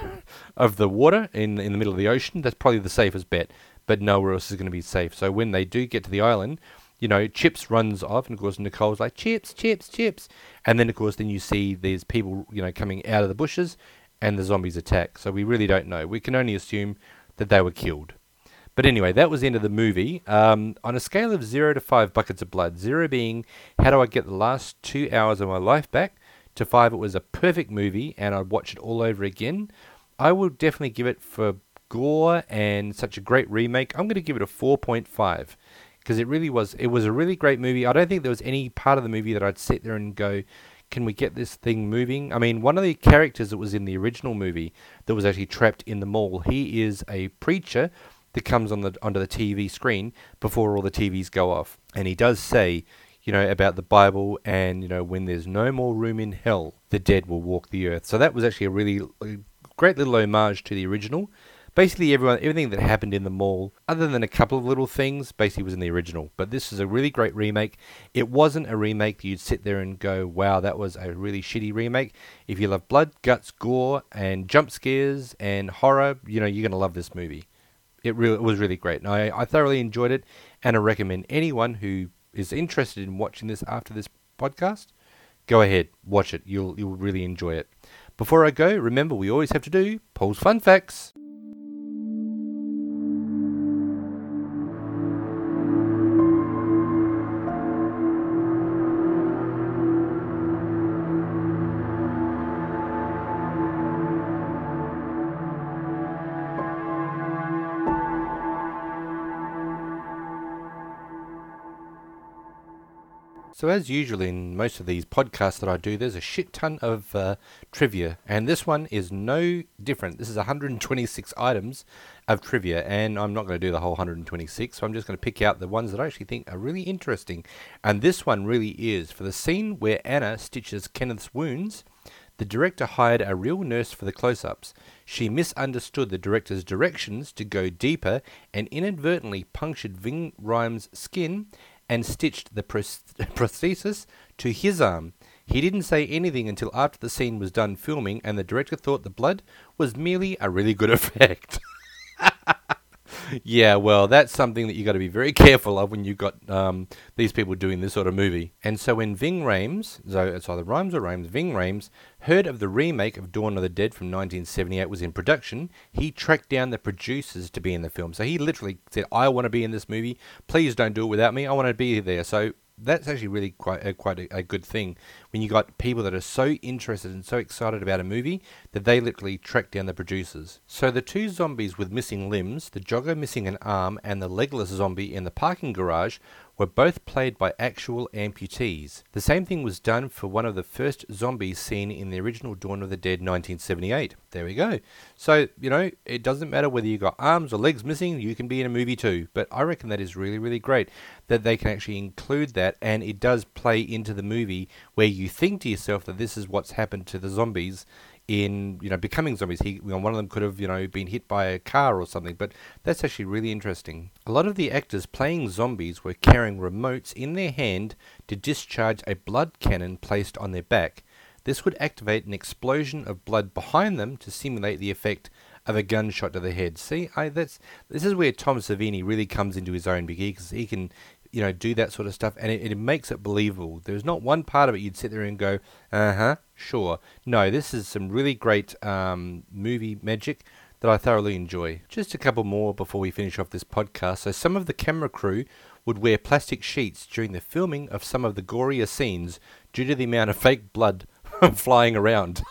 of the water in in the middle of the ocean. That's probably the safest bet. But nowhere else is going to be safe. So when they do get to the island, you know, Chips runs off, and of course Nicole's like, Chips, Chips, Chips, and then of course then you see there's people, you know, coming out of the bushes, and the zombies attack. So we really don't know. We can only assume that they were killed. But anyway, that was the end of the movie. Um, on a scale of zero to five buckets of blood, zero being how do I get the last two hours of my life back, to five it was a perfect movie and I'd watch it all over again, I will definitely give it, for gore and such a great remake, I'm going to give it a four point five. Because it really was, it was a really great movie. I don't think there was any part of the movie that I'd sit there and go, can we get this thing moving? I mean, one of the characters that was in the original movie that was actually trapped in the mall, he is a preacher that comes on the onto the T V screen before all the T Vs go off. And he does say, you know, about the Bible and, you know, when there's no more room in hell, the dead will walk the earth. So that was actually a really a great little homage to the original. Basically, everyone, everything that happened in the mall, other than a couple of little things, basically was in the original. But this is a really great remake. It wasn't a remake that you'd sit there and go, wow, that was a really shitty remake. If you love blood, guts, gore, and jump scares, and horror, you know, you're going to love this movie. It really it was really great. And I, I thoroughly enjoyed it, and I recommend anyone who is interested in watching this after this podcast, go ahead, watch it. You'll, you'll really enjoy it. Before I go, remember, we always have to do Paul's Fun Facts. So as usual in most of these podcasts that I do, there's a shit ton of uh, trivia, and this one is no different. This is one hundred twenty-six items of trivia, and I'm not going to do the whole one hundred twenty-six, so I'm just going to pick out the ones that I actually think are really interesting. And this one really is. For the scene where Anna stitches Kenneth's wounds, the director hired a real nurse for the close-ups. She misunderstood the director's directions to go deeper and inadvertently punctured Ving Rhames' skin and stitched the prosthesis to his arm. He didn't say anything until after the scene was done filming, and the director thought the blood was merely a really good effect. Yeah, well, that's something that you got to be very careful of when you've got um, these people doing this sort of movie. And so when Ving Rhames, so it's either Rhymes or Rhames, Ving Rhames heard of the remake of Dawn of the Dead from nineteen seventy-eight was in production, he tracked down the producers to be in the film. So he literally said, I want to be in this movie. Please don't do it without me. I want to be there. So that's actually really quite a, quite a, a good thing when you got people that are so interested and so excited about a movie that they literally track down the producers. So the two zombies with missing limbs, the jogger missing an arm and the legless zombie in the parking garage, were both played by actual amputees. The same thing was done for one of the first zombies seen in the original Dawn of the Dead nineteen seventy-eight. There we go. So, you know, it doesn't matter whether you got arms or legs missing, you can be in a movie too. But I reckon that is really, really great that they can actually include that, and it does play into the movie where you think to yourself that this is what's happened to the zombies in, you know, becoming zombies. He, you know, one of them could have, you know, been hit by a car or something, but that's actually really interesting. A lot of the actors playing zombies were carrying remotes in their hand to discharge a blood cannon placed on their back. This would activate an explosion of blood behind them to simulate the effect of a gunshot to the head. See, I, that's this is where Tom Savini really comes into his own, because he can, you know, do that sort of stuff, and it, it makes it believable. There's not one part of it you'd sit there and go, uh-huh, sure. No, this is some really great um, movie magic that I thoroughly enjoy. Just a couple more before we finish off this podcast. So some of the camera crew would wear plastic sheets during the filming of some of the gorier scenes due to the amount of fake blood flying around.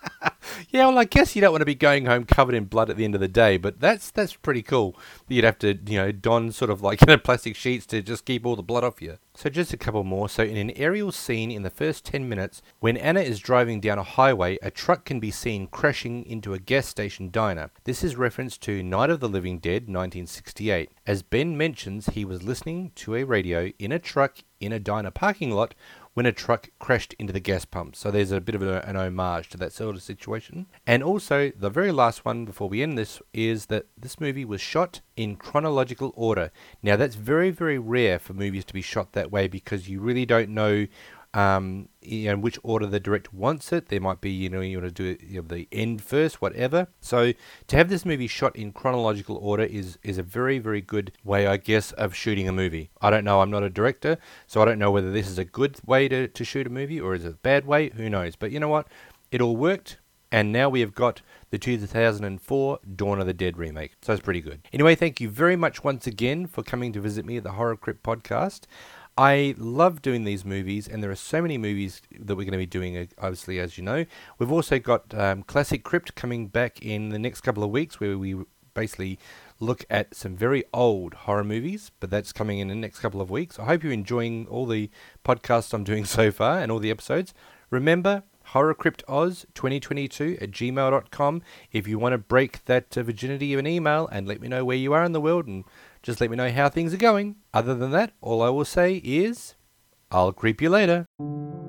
Yeah, well, I guess you don't want to be going home covered in blood at the end of the day, but that's that's pretty cool. You'd have to, you know, don sort of like, you know, plastic sheets to just keep all the blood off you. So just a couple more. So in an aerial scene in the first ten minutes, when Anna is driving down a highway, a truck can be seen crashing into a gas station diner. This is reference to Night of the Living Dead, nineteen sixty-eight. As Ben mentions, he was listening to a radio in a truck in a diner parking lot when a truck crashed into the gas pump. So there's a bit of a, an homage to that sort of situation. And also, the very last one before we end this is that this movie was shot in chronological order. Now that's very, very rare for movies to be shot that way, because you really don't know um, you know, which order the director wants it. There might be, you know, you want to do it, you know, the end first, whatever. So to have this movie shot in chronological order is is a very, very good way, I guess, of shooting a movie. I don't know. I'm not a director, so I don't know whether this is a good way to, to shoot a movie or is it a bad way. Who knows? But you know what? It all worked. And now we have got the two thousand four Dawn of the Dead remake. So it's pretty good. Anyway, thank you very much once again for coming to visit me at the Horror Crypt podcast. I love doing these movies, and there are so many movies that we're going to be doing, obviously, as you know. We've also got um, Classic Crypt coming back in the next couple of weeks, where we basically look at some very old horror movies, but that's coming in the next couple of weeks. I hope you're enjoying all the podcasts I'm doing so far and all the episodes. Remember, horrorcryptoz twenty twenty-two at gmail dot com if you want to break that uh, virginity of an email and let me know where you are in the world and just let me know how things are going. Other than that, all I will say is, I'll creep you later.